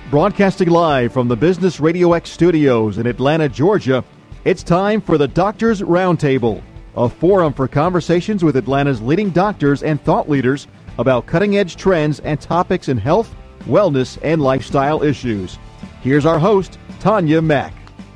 Broadcasting live from the Business Radio X studios in Atlanta, Georgia, it's time for the Doctors Roundtable, a forum for conversations with Atlanta's leading doctors and thought leaders about cutting-edge trends and topics in health, wellness, and lifestyle issues. Here's our host, Tanya Mack.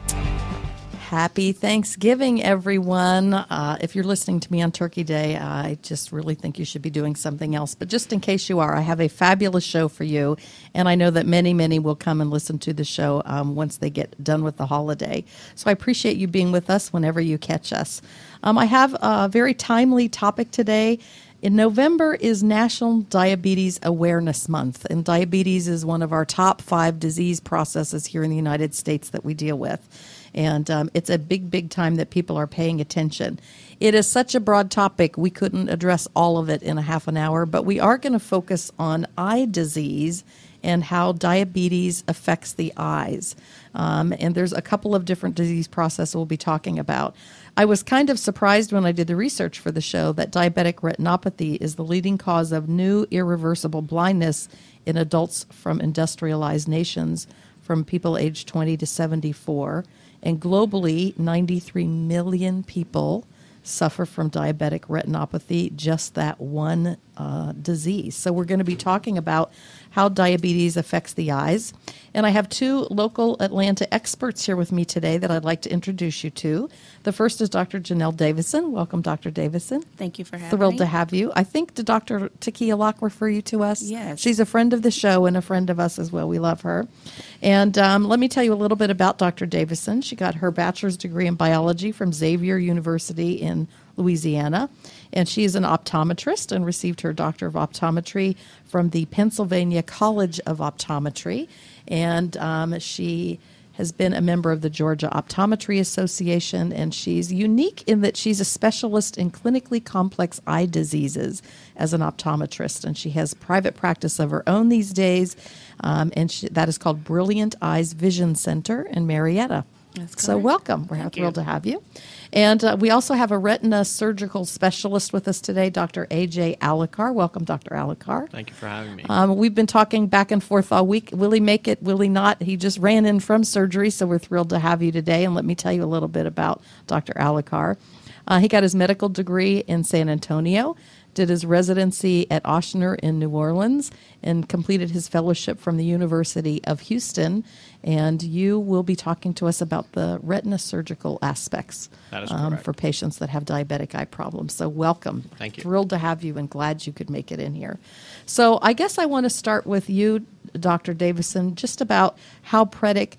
Happy Thanksgiving, everyone. If you're listening to me on Turkey Day, I just really think you should be doing something else. But just in case you are, I have a fabulous show for you. And I know that many will come and listen to the show once they get done with the holiday. So I appreciate you being with us whenever you catch us. I have a very timely topic today. In November is National Diabetes Awareness Month, and diabetes is one of our top 5 disease processes here in the United States that we deal with. And it's a big time that people are paying attention. It is such a broad topic, we couldn't address all of it in a half an hour, but we are going to focus on eye disease and how diabetes affects the eyes. And there's a couple of different disease processes we'll be talking about. I was kind of surprised when I did the research for the show that diabetic retinopathy is the leading cause of new irreversible blindness in adults from industrialized nations from people aged 20 to 74. And globally, 93 million people suffer from diabetic retinopathy, just that one disease. So we're going to be talking about how diabetes affects the eyes. And I have 2 local Atlanta experts here with me today that I'd like to introduce you to. The first is Dr. Janelle Davison. Welcome, Dr. Davison. Thank you for having Thrilled me. to have you. I think did Dr. Takia Locke refer you to us? Yes. She's a friend of the show and a friend of us as well. We love her. And let me tell you a little bit about Dr. Davison. She got her bachelor's degree in biology from Xavier University in Louisiana, and she is an optometrist and received her Doctor of Optometry from the Pennsylvania College of Optometry, and she has been a member of the Georgia Optometry Association, and she's unique in that she's a specialist in clinically complex eye diseases as an optometrist, and she has private practice of her own these days, and that is called Brilliant Eyes Vision Center in Marietta. So welcome. We're thrilled to have you. And we also have a retina surgical specialist with us today, Dr. A.J. Alikar. Welcome, Dr. Alikar. Thank you for having me. We've been talking back and forth all week. Will he make it? Will he not? He just ran in from surgery, so we're thrilled to have you today. And let me tell you a little bit about Dr. Alikar. He got his medical degree in San Antonio, did his residency at Ochsner in New Orleans, and completed his fellowship from the University of Houston. And you will be talking to us about the retina surgical aspects for patients that have diabetic eye problems. So welcome. Thank you. Thrilled to have you and glad you could make it in here. So I guess I want to start with you, Dr. Davison, just about how prevalent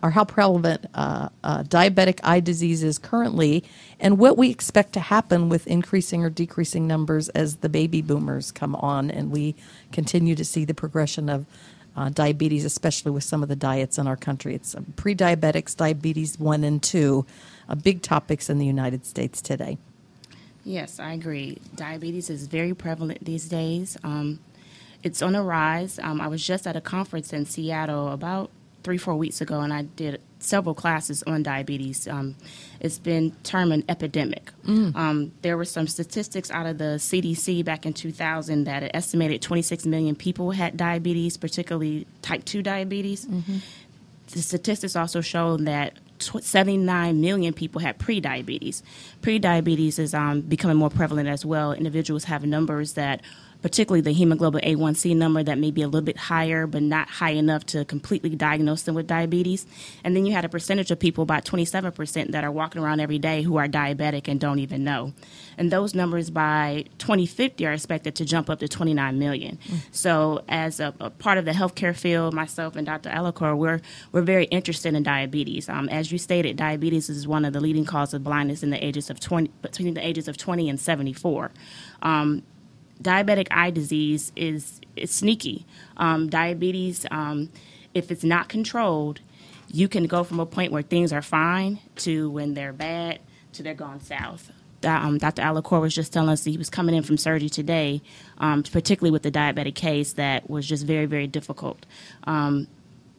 diabetic eye disease is currently and what we expect to happen with increasing or decreasing numbers as the baby boomers come on and we continue to see the progression of diabetes, especially with some of the diets in our country. It's pre-diabetics, diabetes 1 and 2, big topics in the United States today. Yes, I agree. Diabetes is very prevalent these days. It's on a rise. I was just at a conference in Seattle about 3-4 weeks ago, and I did several classes on diabetes. It's been termed an epidemic. There were some statistics out of the CDC back in 2000 that it estimated 26 million people had diabetes, particularly type 2 diabetes. The statistics also show that 79 million people had prediabetes. Prediabetes is becoming more prevalent as well. Individuals have numbers that, particularly the hemoglobin A1C number, that may be a little bit higher, but not high enough to completely diagnose them with diabetes. And then you had a percentage of people, about 27%, that are walking around every day who are diabetic and don't even know. And those numbers by 2050 are expected to jump up to 29 million. So as a part of the healthcare field, myself and Dr. Alikar, we're very interested in diabetes. As you stated, diabetes is one of the leading causes of blindness in the ages of 20, between the ages of 20 and 74. Diabetic eye disease is sneaky. Diabetes, if it's not controlled, you can go from a point where things are fine to when they're bad to they're gone south. Dr. Alikar was just telling us that he was coming in from surgery today, particularly with the diabetic case that was just very, very difficult.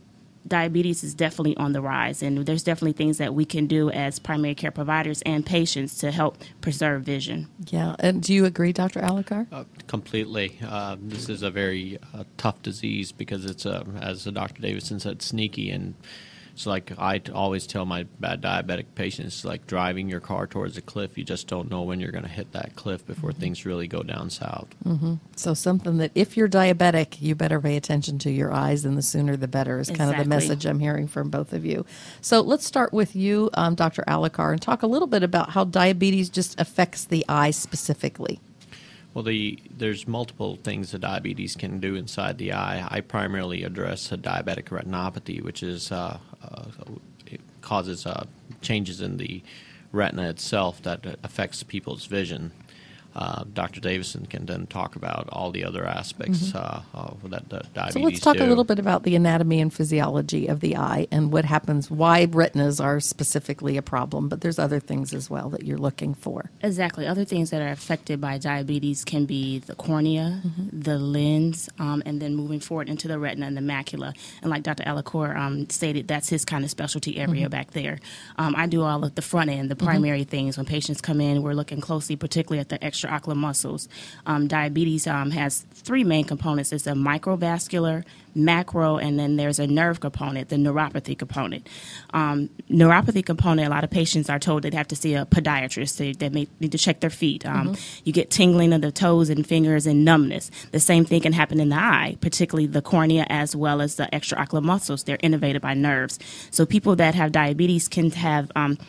diabetes is definitely on the rise, and there's definitely things that we can do as primary care providers and patients to help preserve vision. Yeah, and do you agree, Dr. Alikar? Completely. This is a very tough disease because it's, as Dr. Davidson said, sneaky. And it's like I always tell my bad diabetic patients, like driving your car towards a cliff. You just don't know when you're going to hit that cliff before things really go down south. Mm-hmm. So something that if you're diabetic, you better pay attention to your eyes, and the sooner the better is kind of the message I'm hearing from both of you. So let's start with you, Dr. Alikar, and talk a little bit about how diabetes just affects the eye specifically. Well, there's multiple things that diabetes can do inside the eye. I primarily address a diabetic retinopathy, which is it causes changes in the retina itself that affects people's vision. Dr. Davidson can then talk about all the other aspects that diabetes So let's talk do. a little bit about the anatomy and physiology of the eye and what happens, why retinas are specifically a problem, but there's other things as well that you're looking for. Exactly. Other things that are affected by diabetes can be the cornea, the lens, and then moving forward into the retina and the macula. And like Dr. Alikar stated, that's his kind of specialty area back there. I do all of the front end, the primary things. When patients come in, we're looking closely, particularly at the extraocular muscles. Diabetes has three main components. It's a microvascular, macro, and then there's a nerve component, the neuropathy component. Neuropathy component, a lot of patients are told they'd have to see a podiatrist. They may need to check their feet. You get tingling of the toes and fingers and numbness. The same thing can happen in the eye, particularly the cornea as well as the extraocular muscles. They're innervated by nerves. So people that have diabetes can have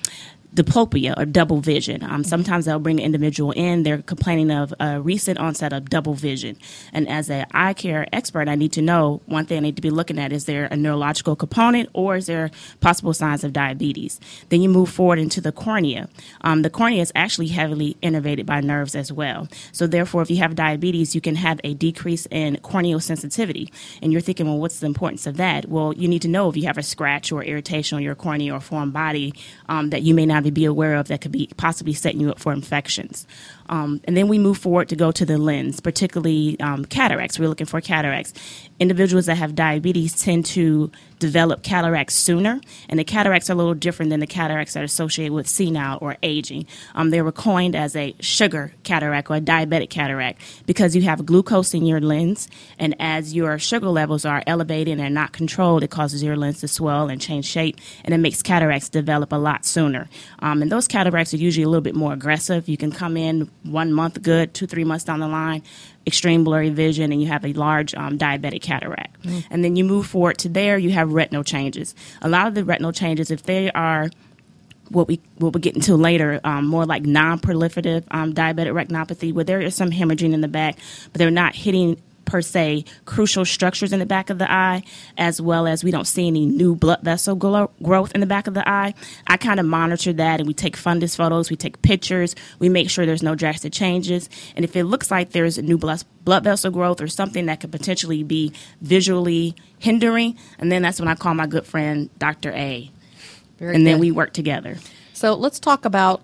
diplopia or double vision. Sometimes they'll bring an individual in, they're complaining of a recent onset of double vision. And as an eye care expert, I need to know, one thing I need to be looking at, is there a neurological component or is there possible signs of diabetes? Then you move forward into the cornea. The cornea is actually heavily innervated by nerves as well. So therefore, if you have diabetes, you can have a decrease in corneal sensitivity. And you're thinking, well, what's the importance of that? Well, you need to know if you have a scratch or irritation on your cornea or foreign body that you may not be aware of that could be possibly setting you up for infections. And then we move forward to go to the lens, particularly cataracts. We're looking for cataracts. Individuals that have diabetes tend to develop cataracts sooner, and the cataracts are a little different than the cataracts that are associated with senile or aging. They were coined as a sugar cataract or a diabetic cataract because you have glucose in your lens, and as your sugar levels are elevated and not controlled, it causes your lens to swell and change shape, and it makes cataracts develop a lot sooner. And those cataracts are usually a little bit more aggressive. You can come in 1 month good, 2-3 months down the line, extreme blurry vision, and you have a large diabetic cataract. And then you move forward to there, you have retinal changes. A lot of the retinal changes, if they are what we'll get into later, more like non-proliferative diabetic retinopathy, where there is some hemorrhaging in the back, but they're not hitting per se crucial structures in the back of the eye, as well as we don't see any new blood vessel growth in the back of the eye. I kind of monitor that, and we take fundus photos, we take pictures, we make sure there's no drastic changes, and if it looks like there's a new blood vessel growth or something that could potentially be visually hindering, and then that's when I call my good friend Dr. A. Then we work together. So let's talk about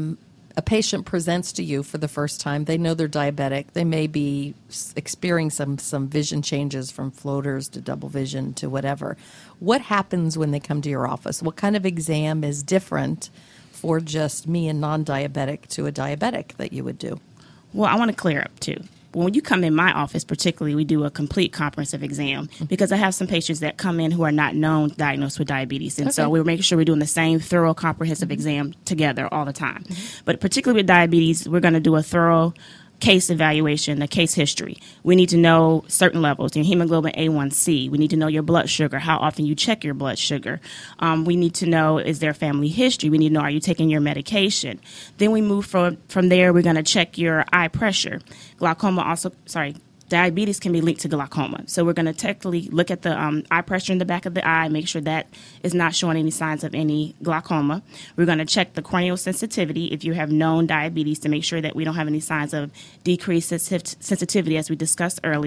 a patient presents to you for the first time. They know they're diabetic. They may be experiencing some vision changes from floaters to double vision to whatever. What happens when they come to your office? What kind of exam is different for just me and non-diabetic to a diabetic that you would do? Well, I want to clear up too. When you come in my office, particularly, we do a complete comprehensive exam because I have some patients that come in who are not known diagnosed with diabetes. And so we're making sure we're doing the same thorough comprehensive exam together all the time. But particularly with diabetes, we're going to do a thorough case evaluation, the case history. We need to know certain levels, your hemoglobin A1C. We need to know your blood sugar, how often you check your blood sugar. We need to know, is there family history? We need to know, are you taking your medication? Then we move from there, we're going to check your eye pressure. Diabetes can be linked to glaucoma. So we're going to technically look at the eye pressure in the back of the eye, make sure that is not showing any signs of any glaucoma. We're going to check the corneal sensitivity if you have known diabetes to make sure that we don't have any signs of decreased sensitivity as we discussed earlier.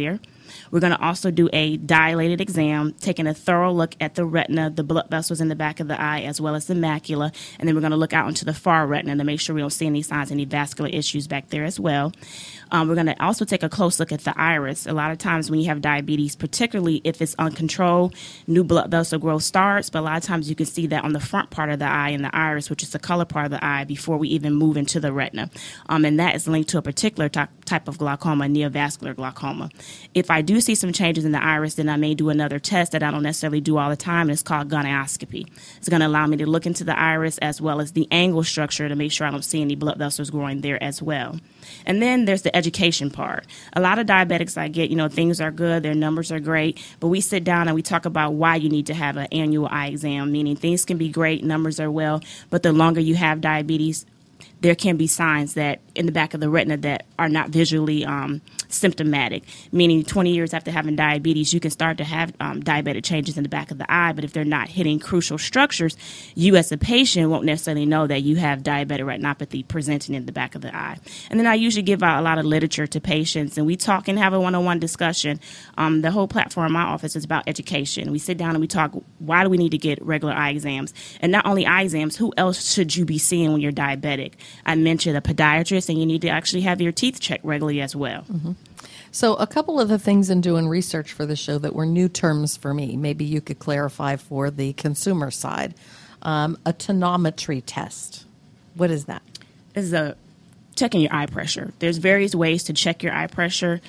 We're going to also do a dilated exam, taking a thorough look at the retina, the blood vessels in the back of the eye, as well as the macula. And then we're going to look out into the far retina to make sure we don't see any signs, any vascular issues back there as well. We're going to also take a close look at the iris. A lot of times when you have diabetes, particularly if it's uncontrolled, new blood vessel growth starts, but a lot of times you can see that on the front part of the eye in the iris, which is the color part of the eye, before we even move into the retina. And that is linked to a particular type of glaucoma, neovascular glaucoma. If I do see some changes in the iris, then I may do another test that I don't necessarily do all the time, and it's called gonioscopy. It's going to allow me to look into the iris as well as the angle structure to make sure I don't see any blood vessels growing there as well. And then there's the education part. A lot of diabetics I get, things are good, their numbers are great, but we sit down and we talk about why you need to have an annual eye exam, meaning things can be great, numbers are well, but the longer you have diabetes, there can be signs that in the back of the retina that are not visually symptomatic, meaning 20 years after having diabetes, you can start to have diabetic changes in the back of the eye, but if they're not hitting crucial structures, you as a patient won't necessarily know that you have diabetic retinopathy presenting in the back of the eye. And then I usually give out a lot of literature to patients, and we talk and have a one-on-one discussion. The whole platform in my office is about education. We sit down and we talk, why do we need to get regular eye exams? And not only eye exams, who else should you be seeing when you're diabetic? I mentioned a podiatrist, and you need to actually have your teeth checked regularly as well. Mm-hmm. So a couple of the things in doing research for the show that were new terms for me, maybe you could clarify for the consumer side. A tonometry test. What is that? It's checking your eye pressure. There's various ways to check your eye pressure.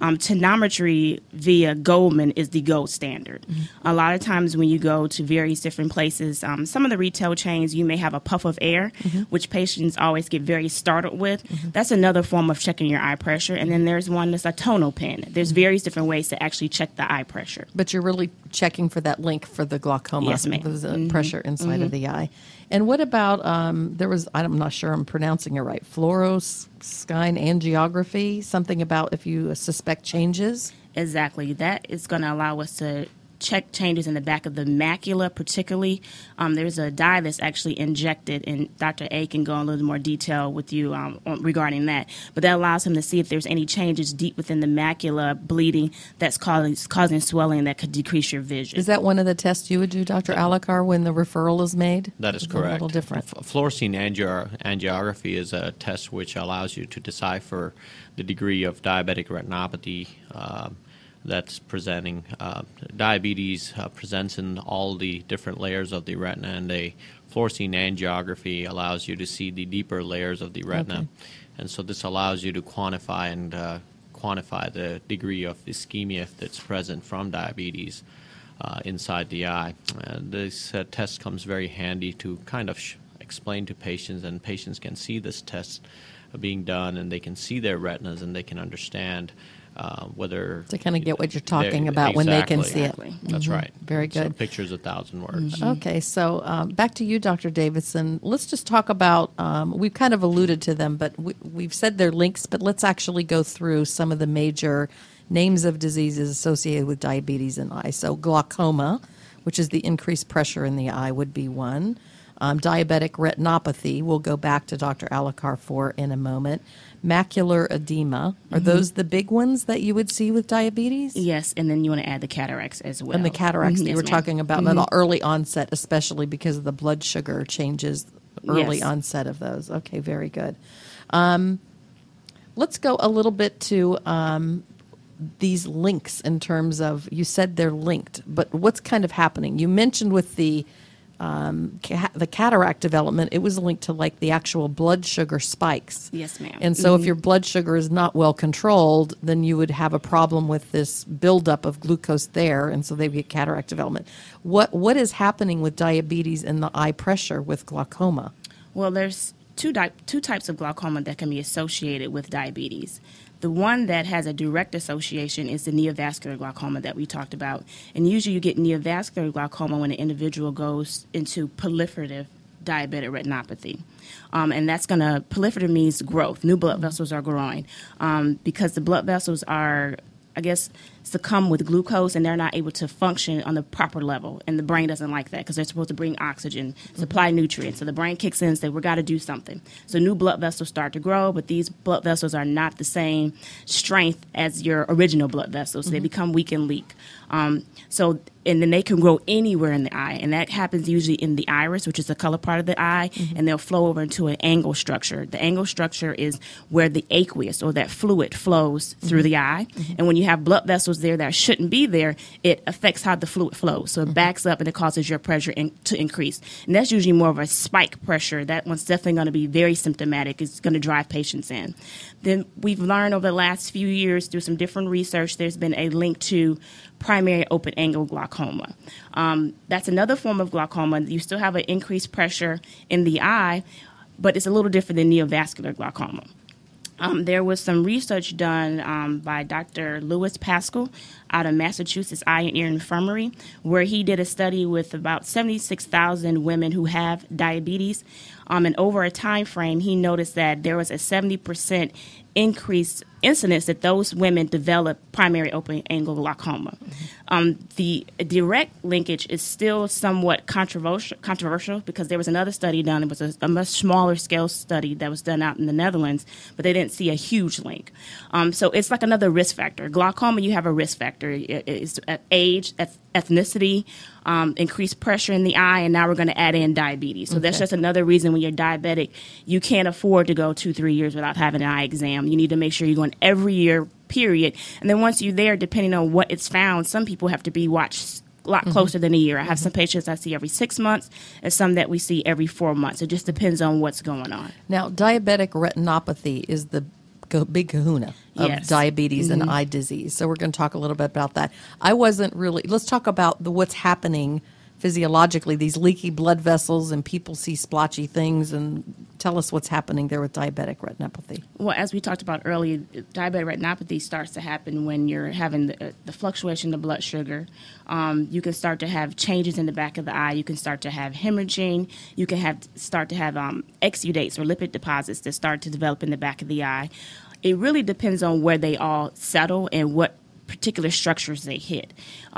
Tonometry via Goldman is the gold standard. Mm-hmm. A lot of times when you go to various different places, some of the retail chains, you may have a puff of air, mm-hmm. which patients always get very startled with. Mm-hmm. That's another form of checking your eye pressure. And then there's one that's a tonal pen. There's various different ways to actually check the eye pressure. But you're really checking for that link for the glaucoma, yes, ma'am. The mm-hmm. pressure inside mm-hmm. of the eye. And what about, I'm not sure I'm pronouncing it right, fluoroscopy angiography, something about if you suspect changes? Exactly. That is going to allow us to check changes in the back of the macula particularly. There's a dye that's actually injected, and Dr. A can go in a little more detail with you regarding that. But that allows him to see if there's any changes deep within the macula, bleeding, that's causing swelling that could decrease your vision. Is that one of the tests you would do, Dr. Alikar, when the referral is made? That is correct. A little different. Fluorescein angiography is a test which allows you to decipher the degree of diabetic retinopathy that's presenting. Diabetes presents in all the different layers of the retina, and a fluorescein angiography allows you to see the deeper layers of the retina. Okay. And so this allows you to quantify the degree of ischemia that's present from diabetes inside the eye. This test comes very handy to kind of explain to patients, and patients can see this test being done, and they can see their retinas, and they can understand whether to kind of get what you're talking about exactly, when they can see it. That's mm-hmm. right. Very good. So picture's 1,000 words. Mm-hmm. Okay, so back to you, Dr. Davidson. Let's just talk about, we've kind of alluded to them, but we've said they're links, but let's actually go through some of the major names of diseases associated with diabetes in the eye. So glaucoma, which is the increased pressure in the eye, would be one. Diabetic retinopathy, we'll go back to Dr. Alikar for in a moment. Macular edema, are mm-hmm. those the big ones that you would see with diabetes? Yes, and then you want to add the cataracts as well. And the cataracts mm-hmm. that you were talking about, mm-hmm. the early onset, especially because of the blood sugar changes, early onset of those. Okay, very good. Let's go a little bit to these links in terms of, you said they're linked, but what's kind of happening? You mentioned with the cataract development, it was linked to like the actual blood sugar spikes. Yes, ma'am. And so mm-hmm. if your blood sugar is not well controlled, then you would have a problem with this buildup of glucose there, and so they get cataract development. What is happening with diabetes and the eye pressure with glaucoma? Well, there's two types of glaucoma that can be associated with diabetes. The one that has a direct association is the neovascular glaucoma that we talked about. And usually you get neovascular glaucoma when an individual goes into proliferative diabetic retinopathy. And that's going to, proliferative means growth. New blood vessels are growing because the blood vessels are, succumb with glucose, and they're not able to function on the proper level. And the brain doesn't like that because they're supposed to bring oxygen, supply nutrients. So the brain kicks in and says, we got to do something. So new blood vessels start to grow, but these blood vessels are not the same strength as your original blood vessels. So they become weak and leak. And then they can grow anywhere in the eye, and that happens usually in the iris, which is the color part of the eye, and they'll flow over into an angle structure. The angle structure is where the aqueous, or that fluid, flows through the eye. And when you have blood vessels there that shouldn't be there, it affects how the fluid flows. So it backs up, and it causes your pressure to increase. And that's usually more of a spike pressure. That one's definitely going to be very symptomatic. It's going to drive patients in. Then we've learned over the last few years through some different research, there's been a link to primary open-angle glaucoma. That's another form of glaucoma. You still have an increased pressure in the eye, but it's a little different than neovascular glaucoma. There was some research done by Dr. Louis Pascal out of Massachusetts Eye and Ear Infirmary, where he did a study with about 76,000 women who have diabetes. And over a time frame, he noticed that there was a 70% increased incidence that those women develop primary open-angle glaucoma. The direct linkage is still somewhat controversial because there was another study done. It was a much smaller scale study that was done out in the Netherlands, but they didn't see a huge link. So it's like another risk factor. Glaucoma, you have a risk factor. It's age, ethnicity, increased pressure in the eye, and now we're going to add in diabetes. So that's just another reason when you're diabetic, you can't afford to go 2-3 years without having an eye exam. You need to make sure you're going every year, period. And then once you're there, depending on what it's found, some people have to be watched a lot closer than a year. I have some patients I see every 6 months and some that we see every 4 months. It just depends on what's going on. Now, diabetic retinopathy is the big kahuna of diabetes and eye disease. So we're going to talk a little bit about that. Let's talk about what's happening physiologically, these leaky blood vessels, and people see splotchy things, and tell us what's happening there with diabetic retinopathy. Well, as we talked about earlier, diabetic retinopathy starts to happen when you're having the fluctuation of blood sugar. You can start to have changes in the back of the eye. You can start to have hemorrhaging. You can start to have exudates or lipid deposits that start to develop in the back of the eye. It really depends on where they all settle and what particular structures they hit.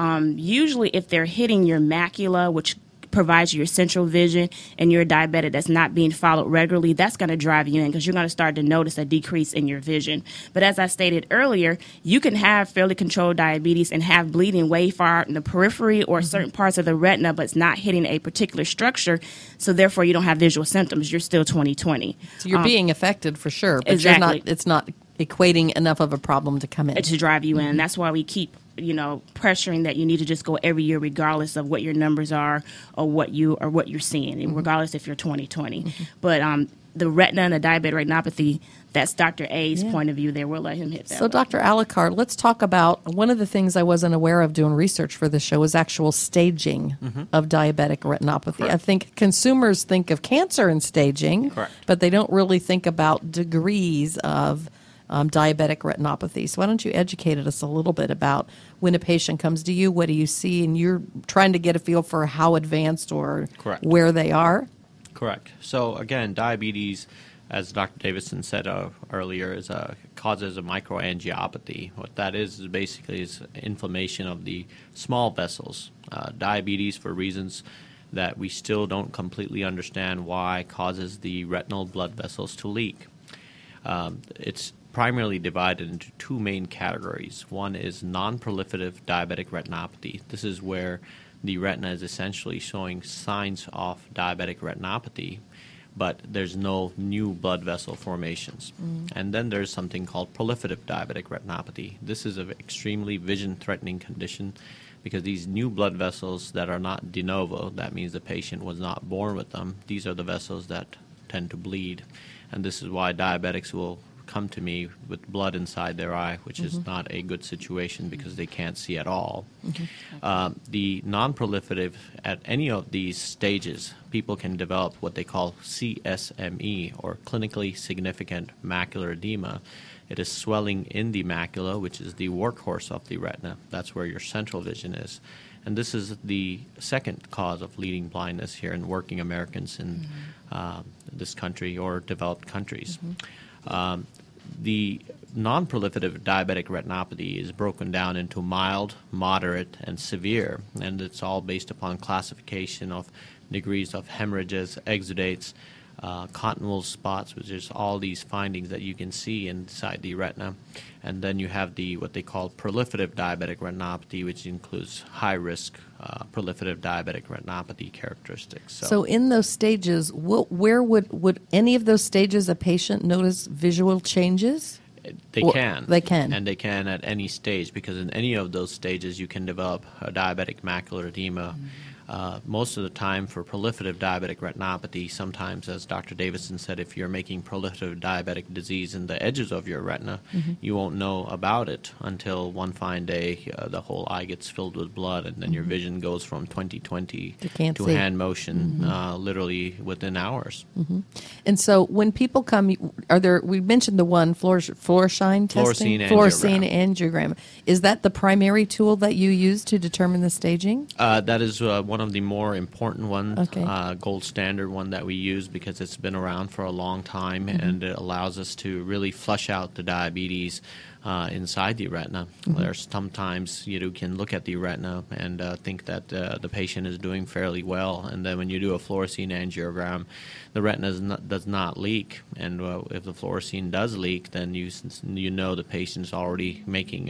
Usually if they're hitting your macula, which provides your central vision, and you're a diabetic that's not being followed regularly, that's going to drive you in because you're going to start to notice a decrease in your vision. But as I stated earlier, you can have fairly controlled diabetes and have bleeding way far out in the periphery or certain parts of the retina, but it's not hitting a particular structure, so therefore you don't have visual symptoms. You're still 20/20. So you're being affected for sure, but exactly. It's not equating enough of a problem to come in. To drive you in. That's why we keep pressuring that you need to just go every year regardless of what your numbers are or what you're seeing, and regardless if you're 20/20. But the retina and the diabetic retinopathy, that's Dr. A's point of view there. We'll let him hit that. So, Dr. Alucard, let's talk about one of the things I wasn't aware of doing research for this show is actual staging of diabetic retinopathy. Correct. I think consumers think of cancer and staging, Correct. but they don't really think about degrees of diabetic retinopathy. So why don't you educate us a little bit about when a patient comes to you, what do you see, and you're trying to get a feel for how advanced or Correct. where they are? Correct. So again, diabetes, as Dr. Davidson said earlier, causes a microangiopathy. What that is basically inflammation of the small vessels. Diabetes, for reasons that we still don't completely understand why, causes the retinal blood vessels to leak. It's primarily divided into two main categories. One is non-proliferative diabetic retinopathy. This is where the retina is essentially showing signs of diabetic retinopathy, but there's no new blood vessel formations. And then there's something called proliferative diabetic retinopathy. This is an extremely vision-threatening condition because these new blood vessels that are not de novo, that means the patient was not born with them, these are the vessels that tend to bleed. And this is why diabetics will come to me with blood inside their eye, which is not a good situation because they can't see at all. The non-proliferative, at any of these stages, people can develop what they call CSME, or clinically significant macular edema. It is swelling in the macula, which is the workhorse of the retina. That's where your central vision is. And this is the second cause of leading blindness here in working Americans in this country or developed countries. The non-proliferative diabetic retinopathy is broken down into mild, moderate, and severe, and it's all based upon classification of degrees of hemorrhages, exudates, cottonwool spots, which is all these findings that you can see inside the retina. And then you have what they call proliferative diabetic retinopathy, which includes high-risk proliferative diabetic retinopathy characteristics. So in those stages, where would any of those stages a patient notice visual changes? They can. They can. And they can at any stage, because in any of those stages you can develop a diabetic macular edema. Most of the time for proliferative diabetic retinopathy, sometimes, as Dr. Davison said, if you're making proliferative diabetic disease in the edges of your retina, you won't know about it until one fine day the whole eye gets filled with blood, and then your vision goes from 20/20 to hand motion literally within hours. And so when people come, we mentioned the one fluorescein testing? Fluorescein angiogram. Is that the primary tool that you use to determine the staging? That is one of the more important ones, Okay. gold standard one that we use, because it's been around for a long time, and it allows us to really flush out the diabetes inside the retina. There's sometimes you can look at the retina and think that the patient is doing fairly well, and then when you do a fluorescein angiogram, the retina does not leak, and if the fluorescein does leak, then you know the patient's already making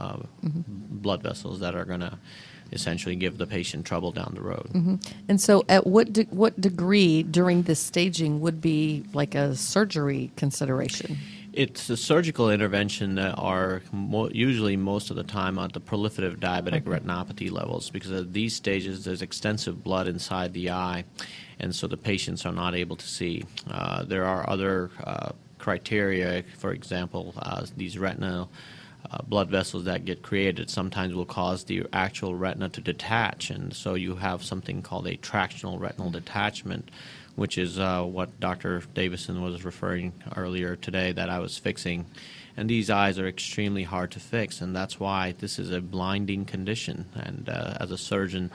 blood vessels that are going to essentially give the patient trouble down the road. And so at what degree during this staging would be like a surgery consideration? It's a surgical intervention that are usually most of the time at the proliferative diabetic retinopathy levels, because at these stages there's extensive blood inside the eye, and so the patients are not able to see. There are other criteria, for example, these retinal blood vessels that get created sometimes will cause the actual retina to detach, and so you have something called a tractional retinal detachment, which is what Dr. Davison was referring earlier today that I was fixing. And these eyes are extremely hard to fix, and that's why this is a blinding condition. And as a surgeon,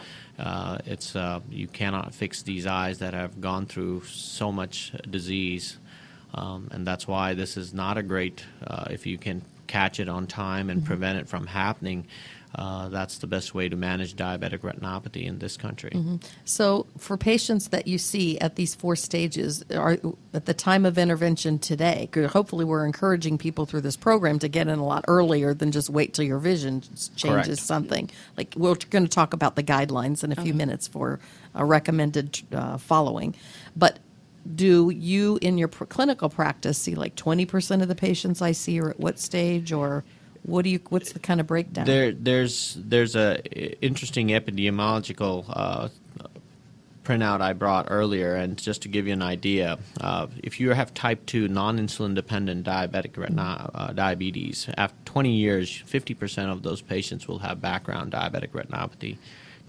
you cannot fix these eyes that have gone through so much disease, and that's why this is not a great, if you can catch it on time and prevent it from happening, that's the best way to manage diabetic retinopathy in this country. So for patients that you see at these 4 stages, at the time of intervention today, hopefully we're encouraging people through this program to get in a lot earlier than just wait till your vision changes. Correct. Something. Like we're going to talk about the guidelines in a few minutes for a recommended following. But do you, in your clinical practice, see like 20% of the patients I see are at what stage, or what's the kind of breakdown? There's a interesting epidemiological printout I brought earlier, and just to give you an idea, if you have type 2 non-insulin dependent diabetic diabetes, after 20 years, 50% of those patients will have background diabetic retinopathy,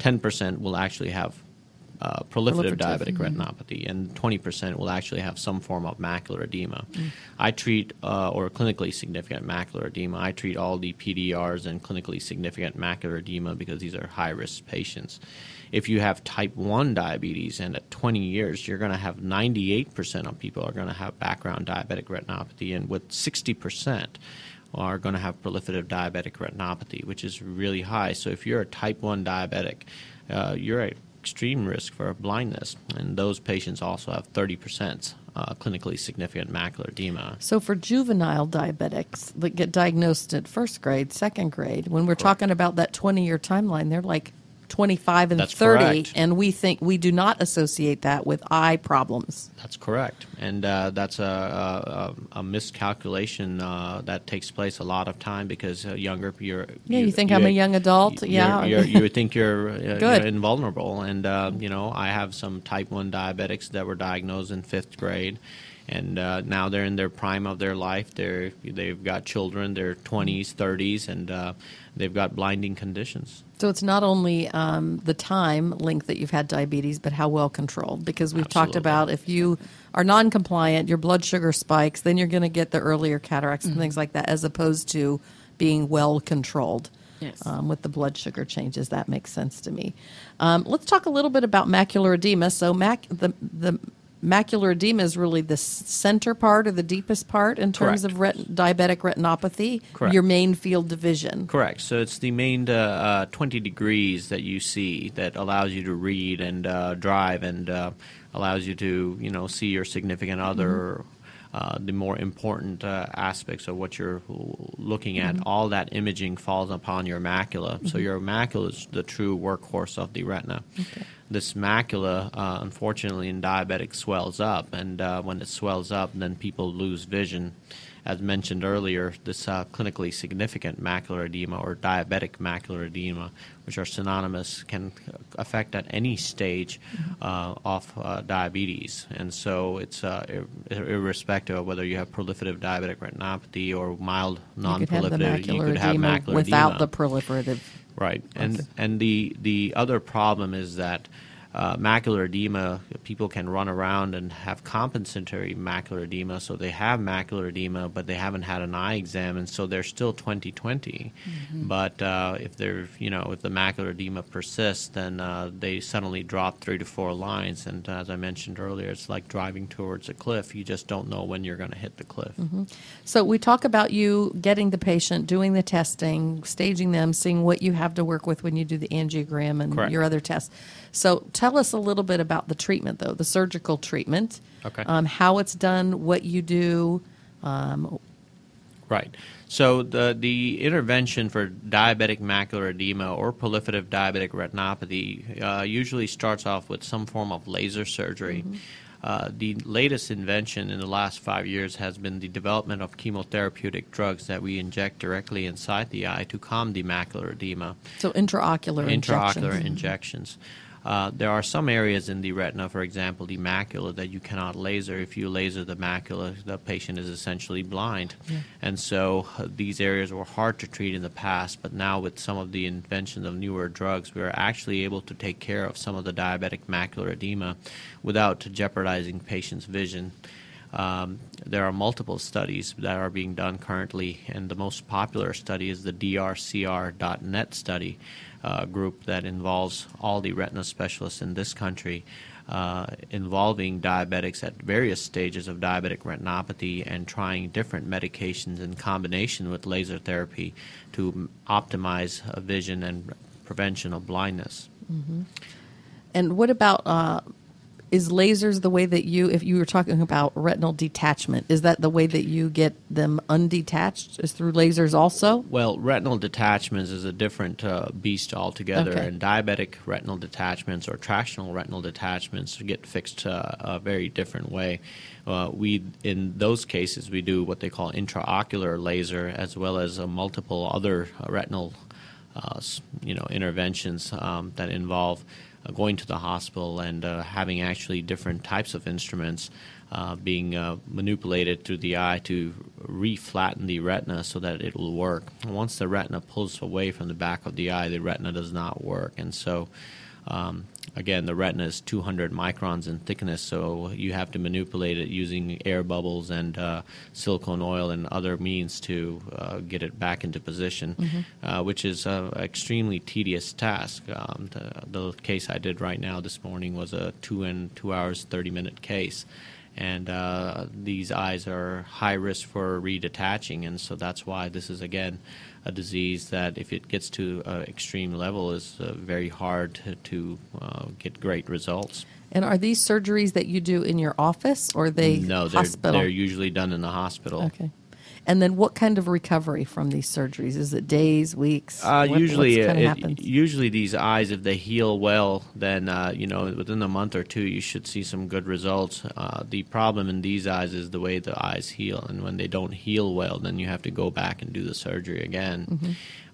10% will actually have proliferative diabetic retinopathy, and 20% will actually have some form of macular edema. I treat, or clinically significant macular edema, I treat all the PDRs and clinically significant macular edema because these are high-risk patients. If you have type 1 diabetes, and at 20 years, you're going to have 98% of people are going to have background diabetic retinopathy, and with 60% are going to have proliferative diabetic retinopathy, which is really high. So if you're a type 1 diabetic, you're at extreme risk for blindness, and those patients also have 30% clinically significant macular edema. So for juvenile diabetics that get diagnosed at first grade, second grade, when we're talking about that 20-year timeline, they're like 25 and That's 30, correct. and we do not associate that with eye problems. That's correct, and that's a miscalculation that takes place a lot of time, because younger you think I'm a young adult, you would think you're Good. invulnerable, and I have some type 1 diabetics that were diagnosed in 5th grade. And now they're in their prime of their life. They've got children, they're 20s, 30s, and they've got blinding conditions. So it's not only the time length that you've had diabetes, but how well controlled. Because we've talked about if you are non-compliant, your blood sugar spikes, then you're going to get the earlier cataracts and things like that, as opposed to being well controlled. Yes. With the blood sugar changes. That makes sense to me. Let's talk a little bit about macular edema. So the macular edema is really the center part or the deepest part in terms of diabetic retinopathy, Correct. your main field of vision. Correct. So it's the main 20 degrees that you see that allows you to read and drive and allows you to, see your significant other, the more important aspects of what you're looking at. All that imaging falls upon your macula. So your macula is the true workhorse of the retina. Okay. This macula, unfortunately, in diabetics swells up, and when it swells up, then people lose vision. As mentioned earlier, this clinically significant macular edema or diabetic macular edema, which are synonymous, can affect at any stage of diabetes. And so it's irrespective of whether you have proliferative diabetic retinopathy or mild non-proliferative, you could have macular without edema. the proliferative. Right. And the other problem is that macular edema, people can run around and have compensatory macular edema, so they have macular edema, but they haven't had an eye exam, and so they're still 20/20. But if they're, if the macular edema persists, then they suddenly drop 3 to 4 lines, and as I mentioned earlier, it's like driving towards a cliff. You just don't know when you're going to hit the cliff. So we talk about you getting the patient, doing the testing, staging them, seeing what you have to work with when you do the angiogram and Correct. your other tests. So tell us a little bit about the treatment, though, the surgical treatment, Okay. How it's done, what you do. Right. So the intervention for diabetic macular edema or proliferative diabetic retinopathy usually starts off with some form of laser surgery. The latest invention in the last 5 years has been the development of chemotherapeutic drugs that we inject directly inside the eye to calm the macular edema. So intraocular injections. There are some areas in the retina, for example, the macula, that you cannot laser. If you laser the macula, the patient is essentially blind. And so these areas were hard to treat in the past, but now with some of the inventions of newer drugs, we are actually able to take care of some of the diabetic macular edema without jeopardizing patients' vision. There are multiple studies that are being done currently, and the most popular study is the DRCR.net study group that involves all the retina specialists in this country, involving diabetics at various stages of diabetic retinopathy and trying different medications in combination with laser therapy to optimize vision and prevention of blindness. And what about, is lasers the way that if you were talking about retinal detachment, is that the way that you get them undetached, is through lasers also? Well, retinal detachments is a different beast altogether, Okay. and diabetic retinal detachments or tractional retinal detachments get fixed a very different way. In those cases, we do what they call intraocular laser, as well as multiple other retinal interventions that involve going to the hospital and having actually different types of instruments being manipulated through the eye to re-flatten the retina so that it will work. Once the retina pulls away from the back of the eye, the retina does not work. And so, again, the retina is 200 microns in thickness, so you have to manipulate it using air bubbles and silicone oil and other means to get it back into position, which is an extremely tedious task. The case I did right now this morning was a 2 hours, 30-minute case. And these eyes are high risk for redetaching, and so that's why this is, again, a disease that if it gets to an extreme level is very hard to get great results. And are these surgeries that you do in your office or are they hospital? No, they're usually done in the hospital. Okay. And then what kind of recovery from these surgeries? Is it days, weeks? Usually, what happens? usually these eyes, if they heal well, then within a month or two, you should see some good results. The problem in these eyes is the way the eyes heal, and when they don't heal well, then you have to go back and do the surgery again.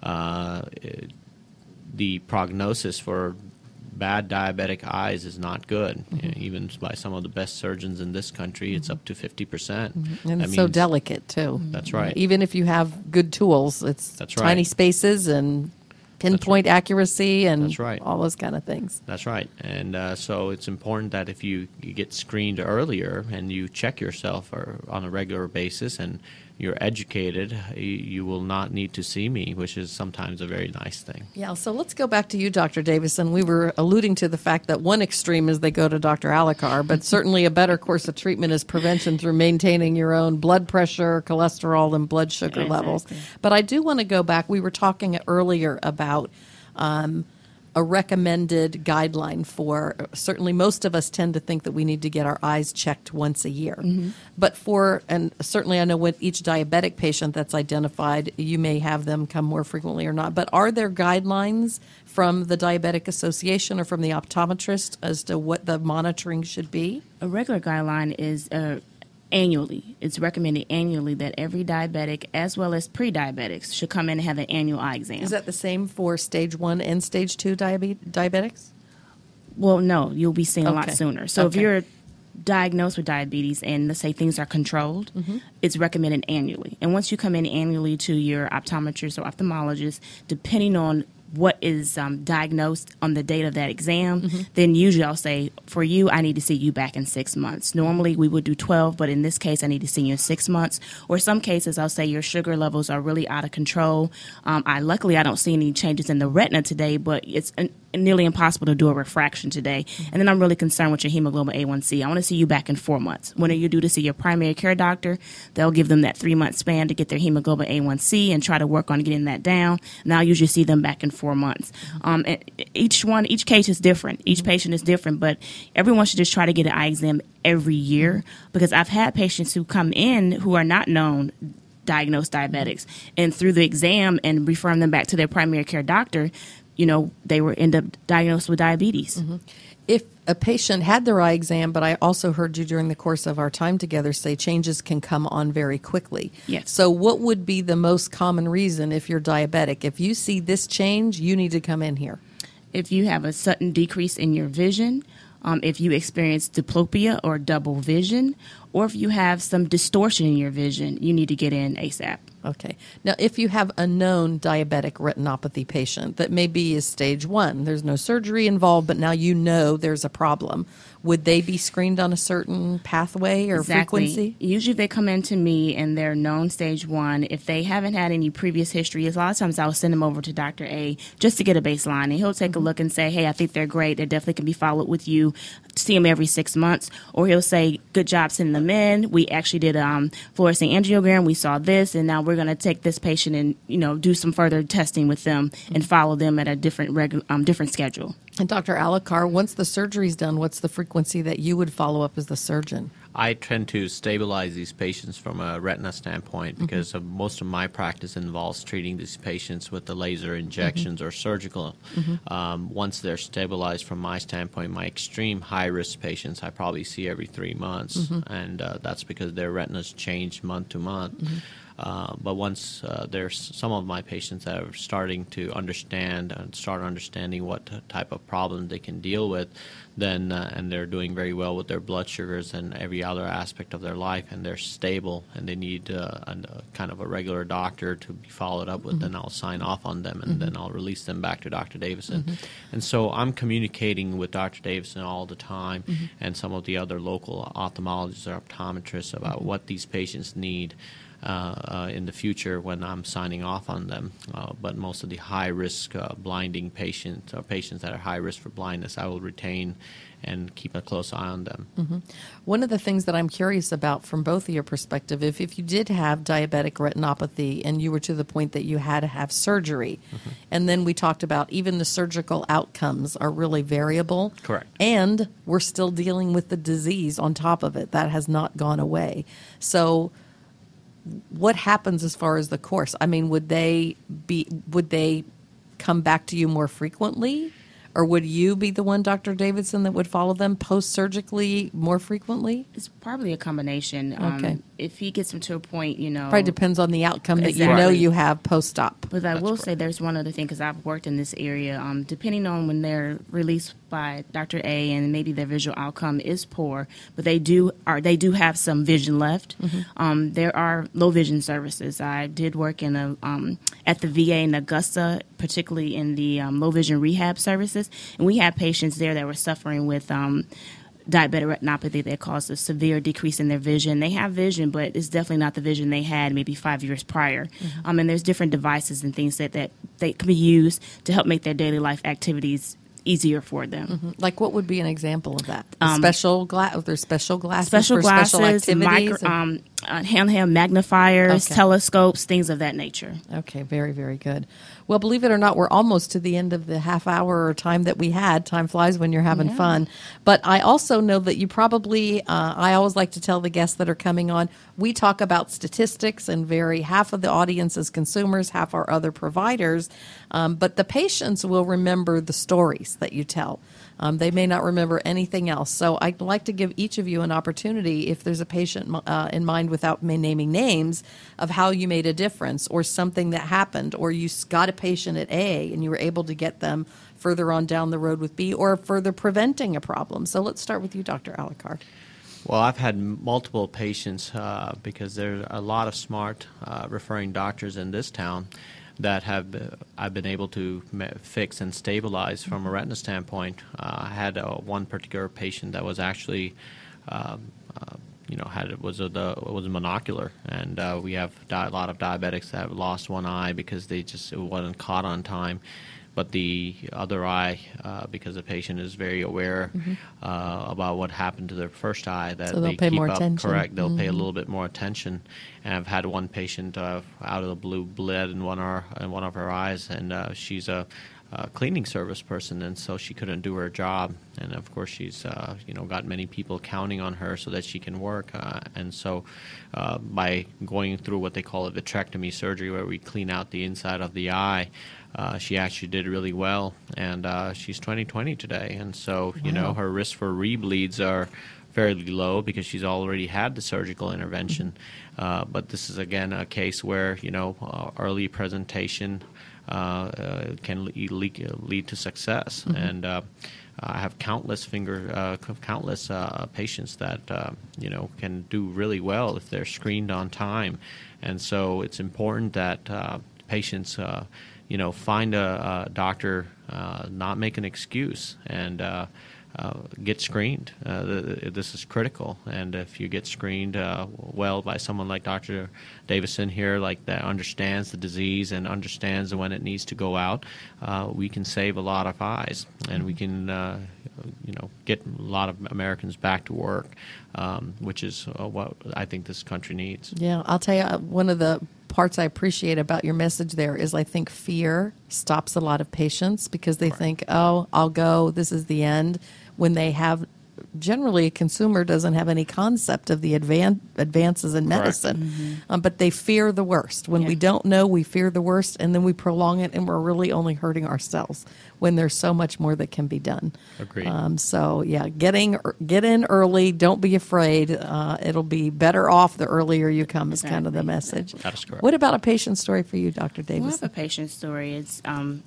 The prognosis for bad diabetic eyes is not good. Even by some of the best surgeons in this country, it's up to 50%. And it's so delicate, too. That's right. Even if you have good tools, it's tiny spaces and pinpoint accuracy and all those kind of things. That's right. And so it's important that if you get screened earlier and you check yourself on a regular basis and you're educated, you will not need to see me, which is sometimes a very nice thing. Yeah, so let's go back to you, Dr. Davison. We were alluding to the fact that one extreme is they go to Dr. Alikar, but certainly a better course of treatment is prevention through maintaining your own blood pressure, cholesterol, and blood sugar levels. But I do want to go back. We were talking earlier about a recommended guideline for, certainly most of us tend to think that we need to get our eyes checked once a year. But and certainly I know with each diabetic patient that's identified, you may have them come more frequently or not. But are there guidelines from the Diabetic Association or from the optometrist as to what the monitoring should be? A regular guideline is annually. It's recommended annually that every diabetic, as well as pre-diabetics, should come in and have an annual eye exam. Is that the same for stage 1 and stage 2 diabetics? Well, no, you'll be seen a lot sooner. So if Okay. you're diagnosed with diabetes and let's say things are controlled, it's recommended annually. And once you come in annually to your optometrist or ophthalmologist, depending on what is diagnosed on the date of that exam, then usually I'll say, for you, I need to see you back in 6 months. Normally we would do 12, but in this case, I need to see you in 6 months. Or some cases, I'll say your sugar levels are really out of control. Luckily, I don't see any changes in the retina today, but it's nearly impossible to do a refraction today. And then I'm really concerned with your hemoglobin A1C. I want to see you back in 4 months. When are you due to see your primary care doctor? They'll give them that 3-month span to get their hemoglobin A1C and try to work on getting that down. And I'll usually see them back in 4 months. And each case is different. Each patient is different, but everyone should just try to get an eye exam every year, because I've had patients who come in who are not known diagnosed diabetics, and through the exam and referring them back to their primary care doctor, they were end up diagnosed with diabetes. If a patient had their eye exam, but I also heard you during the course of our time together say changes can come on very quickly. Yes. So what would be the most common reason if you're diabetic? If you see this change, you need to come in here. If you have a sudden decrease in your vision, if you experience diplopia or double vision, or if you have some distortion in your vision, you need to get in ASAP. Okay. Now, if you have a known diabetic retinopathy patient that maybe is stage 1, there's no surgery involved, but now you know there's a problem, would they be screened on a certain pathway or frequency? Usually if they come in to me and they're known stage 1, if they haven't had any previous history, a lot of times I'll send them over to Dr. A just to get a baseline, and he'll take a look and say, hey, I think they're great. They definitely can be followed with you. See them every 6 months. Or he'll say, good job sending them in. We actually did fluorescein angiogram. We saw this, and now we're going to take this patient and do some further testing with them and follow them at a different schedule. And Dr. Alikar, once the surgery's done, what's the frequency that you would follow up as the surgeon? I tend to stabilize these patients from a retina standpoint because most of my practice involves treating these patients with the laser injections or surgical. Once they're stabilized from my standpoint, my extreme high-risk patients I probably see every 3 months, and that's because their retinas change month to month. But once there's some of my patients that are starting to understand and start understanding what type of problem they can deal with, then and they're doing very well with their blood sugars and every other aspect of their life, and they're stable and they need kind of a regular doctor to be followed up with, then I'll sign off on them and then I'll release them back to Dr. Davison. And so I'm communicating with Dr. Davison all the time and some of the other local ophthalmologists or optometrists about what these patients need in the future when I'm signing off on them. But most of the high-risk blinding patients or patients that are high risk for blindness, I will retain and keep a close eye on them. One of the things that I'm curious about from both of your perspective, if you did have diabetic retinopathy and you were to the point that you had to have surgery, and then we talked about even the surgical outcomes are really variable. Correct. And we're still dealing with the disease on top of it. That has not gone away. So what happens as far as the course? I mean, would they come back to you more frequently? Or would you be the one, Dr. Davidson, that would follow them post-surgically more frequently? It's probably a combination. Okay. If he gets them to a point, Probably depends on the outcome that you Exactly. know you have post-op. But I will say there's one other thing, because I've worked in this area. Depending on when they're released by Dr. A and maybe their visual outcome is poor, but they do have some vision left. There are low vision services. I did work in at the VA in Augusta, particularly in the low vision rehab services, and we had patients there that were suffering with diabetic retinopathy that causes a severe decrease in their vision. They have vision, but it's definitely not the vision they had maybe 5 years prior. And there's different devices and things that they can be used to help make their daily life activities easier for them. Like what would be an example of that? Special there's special glasses Special for glasses, special activities? handheld magnifiers, Okay. telescopes, things of that nature. Okay, very, very good. Well, believe it or not, we're almost to the end of the half hour or time that we had. Time flies when you're having fun. But I also know that you probably, I always like to tell the guests that are coming on, we talk about statistics and half of the audience is consumers, half are other providers. But the patients will remember the stories that you tell. They may not remember anything else. So I'd like to give each of you an opportunity, if there's a patient in mind without naming names, of how you made a difference or something that happened, or you got a patient at A and you were able to get them further on down the road with B, or further preventing a problem. So let's start with you, Dr. Alucard. Well, I've had multiple patients because there are a lot of smart referring doctors in this town that I've been able to fix and stabilize from a retina standpoint. I had one particular patient that was actually, was monocular, and we have a lot of diabetics that have lost one eye because it wasn't caught on time. But the other eye, because the patient is very aware about what happened to their first eye, that so they'll they pay keep more up. attention. Correct, they'll pay a little bit more attention. And I've had one patient out of the blue bled in one of her eyes, and she's a cleaning service person, and so she couldn't do her job. And of course, she's got many people counting on her so that she can work. And so, by going through what they call a vitrectomy surgery, where we clean out the inside of the eye. She actually did really well, and she's 20/20 today, and so her risk for rebleeds are fairly low because she's already had the surgical intervention. But this is again a case where early presentation can lead to success, and I have countless patients that can do really well if they're screened on time, and so it's important that patients. Find a doctor, not make an excuse, and get screened. This is critical, and if you get screened well by someone like Dr. Davison here, like that understands the disease and understands when it needs to go out, we can save a lot of eyes, and we can get a lot of Americans back to work, which is what I think this country needs. Yeah, I'll tell you, one of the parts I appreciate about your message there is I think fear stops a lot of patients because they think, oh, I'll go, this is the end, when they have, generally a consumer doesn't have any concept of the advances in medicine, but they fear the worst. When we don't know, we fear the worst, and then we prolong it, and we're really only hurting ourselves when there's so much more that can be done. Agreed. So, yeah, get in early. Don't be afraid. It'll be better off the earlier you come is kind of the message. That is correct. What about a patient story for you, Dr. Davis? Well, I have a patient story. It's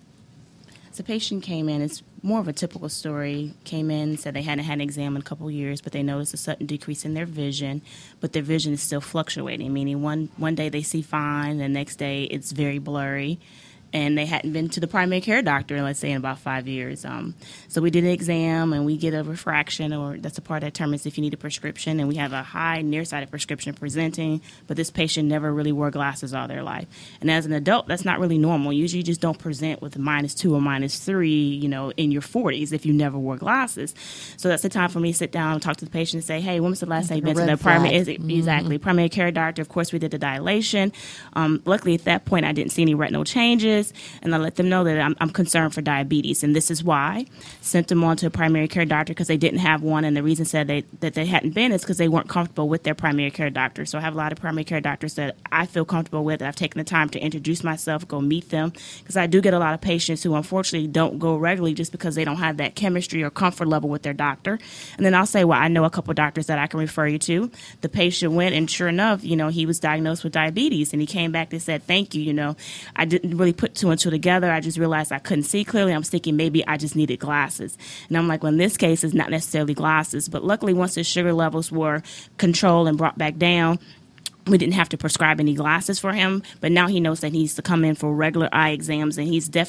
the patient came in. It's more of a typical story. Came in, said they hadn't had an exam in a couple of years, but they noticed a sudden decrease in their vision, but their vision is still fluctuating, meaning one day they see fine, the next day it's very blurry. And they hadn't been to the primary care doctor, let's say, in about 5 years. So we did an exam, and we get a refraction, or that's a part that determines if you need a prescription. And we have a high nearsighted prescription presenting, but this patient never really wore glasses all their life. And as an adult, that's not really normal. Usually you just don't present with a -2 or -3, in your 40s if you never wore glasses. So that's the time for me to sit down and talk to the patient and say, hey, when was the last time you've been to the primary care doctor? Of course, we did the dilation. Luckily, at that point, I didn't see any retinal changes. And I let them know that I'm concerned for diabetes, and this is why. Sent them on to a primary care doctor because they didn't have one, and the reason said that they hadn't been is because they weren't comfortable with their primary care doctor. So I have a lot of primary care doctors that I feel comfortable with. I've taken the time to introduce myself, go meet them, because I do get a lot of patients who unfortunately don't go regularly just because they don't have that chemistry or comfort level with their doctor. And then I'll say, well, I know a couple of doctors that I can refer you to. The patient went, and sure enough, he was diagnosed with diabetes, and he came back and said, thank you, I didn't really put two and two together. I just realized I couldn't see clearly. I'm thinking maybe I just needed glasses. And I'm like, well, in this case, it's not necessarily glasses. But luckily, once his sugar levels were controlled and brought back down, we didn't have to prescribe any glasses for him. But now he knows that he needs to come in for regular eye exams, and he's definitely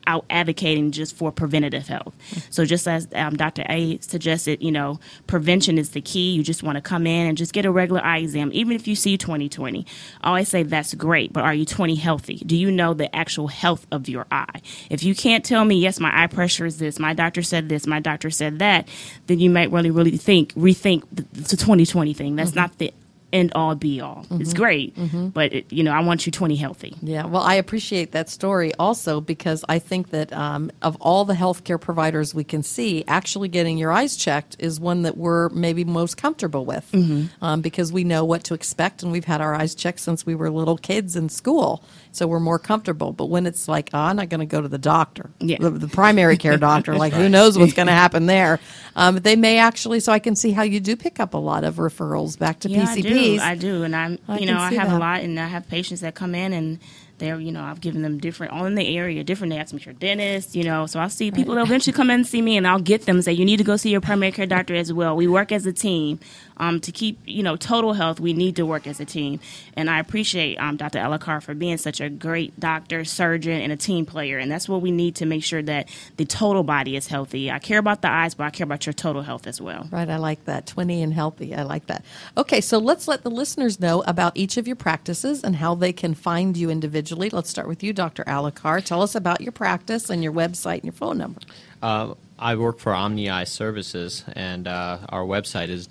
out advocating just for preventative health. So just as Dr. A suggested, prevention is the key. You just want to come in and just get a regular eye exam, even if you see 20/20. I always say that's great, but are you 20 healthy? Do you know the actual health of your eye? If you can't tell me, yes, my eye pressure is this, my doctor said this, my doctor said that, then you might really rethink the 20/20 thing. That's not the end all be all. It's great, but I want you 20 healthy. Yeah, well, I appreciate that story also because I think that of all the healthcare providers we can see, actually getting your eyes checked is one that we're maybe most comfortable with because we know what to expect and we've had our eyes checked since we were little kids in school, so we're more comfortable. But when it's like, I'm not going to go to the doctor, the primary care doctor, like who knows what's going to happen there, they may actually, so I can see how you do pick up a lot of referrals back to PCP. I do, and I have a lot, and I have patients that come in and they're, I've given them different, all in the area, different, they ask me if you're a dentist, so I'll see people that eventually come in and see me, and I'll get them and say, you need to go see your primary care doctor as well. We work as a team. To keep, total health, we need to work as a team. And I appreciate Dr. Alarcon for being such a great doctor, surgeon, and a team player. And that's what we need to make sure that the total body is healthy. I care about the eyes, but I care about your total health as well. Right, I like that. 20 and healthy, I like that. Okay, so let's let the listeners know about each of your practices and how they can find you individually. Let's start with you, Dr. Alarcon. Tell us about your practice and your website and your phone number. I work for OmniEye Services, and our website is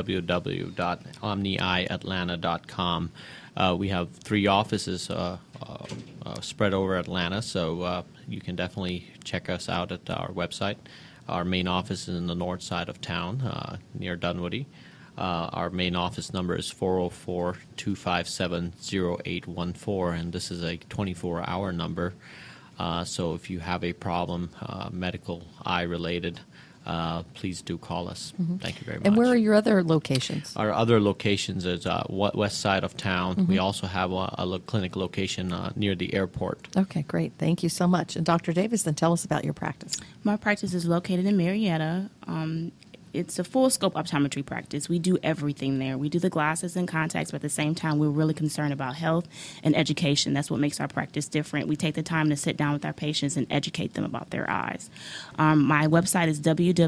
www.omnieyeatlanta.com. We have 3 offices spread over Atlanta, so you can definitely check us out at our website. Our main office is in the north side of town, near Dunwoody. Our main office number is 404-257-0814, and this is a 24-hour number. So if you have a problem, medical, eye-related, please do call us. Thank you very much. And where are your other locations? Our other locations is west side of town. We also have a clinic location near the airport. Okay, great. Thank you so much. And Dr. Davis, then tell us about your practice. My practice is located in Marietta. It's a full-scope optometry practice. We do everything there. We do the glasses and contacts, but at the same time, we're really concerned about health and education. That's what makes our practice different. We take the time to sit down with our patients and educate them about their eyes. My website is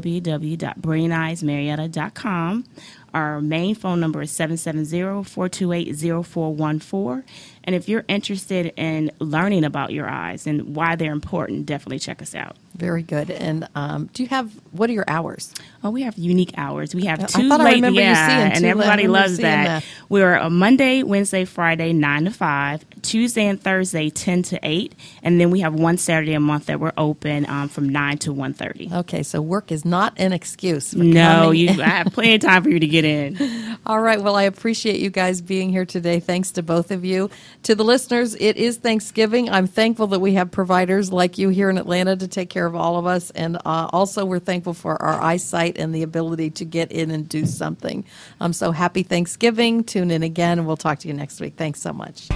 www.braineyesmarietta.com. Our main phone number is 770-428-0414. And if you're interested in learning about your eyes and why they're important, definitely check us out. Very good. And what are your hours? Oh, we have unique hours. We have 2 I thought late, I remember you seeing 2. and everybody loves that. We're a Monday, Wednesday, Friday, 9 to 5, Tuesday and Thursday, 10 to 8, and then we have one Saturday a month that we're open from 9 to 1:30. Okay, so work is not an excuse for No, coming. I have plenty of time for you to get in. All right, well, I appreciate you guys being here today. Thanks to both of you. To the listeners, it is Thanksgiving. I'm thankful that we have providers like you here in Atlanta to take care of all of us, and also we're thankful for our eyesight and the ability to get in and do something. So happy Thanksgiving. Tune in again, and we'll talk to you next week. Thanks so much.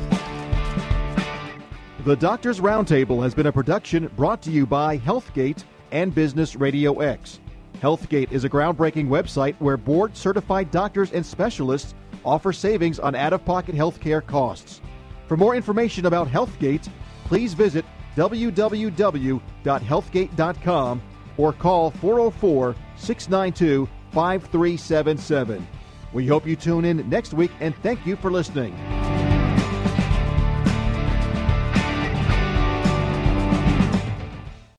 The Doctors Roundtable has been a production brought to you by Healthgate and Business Radio X. Healthgate is a groundbreaking website where board-certified doctors and specialists offer savings on out-of-pocket health care costs. For more information about Healthgate, please visit www.healthgate.com or call 404-692-5377. We hope you tune in next week, and thank you for listening.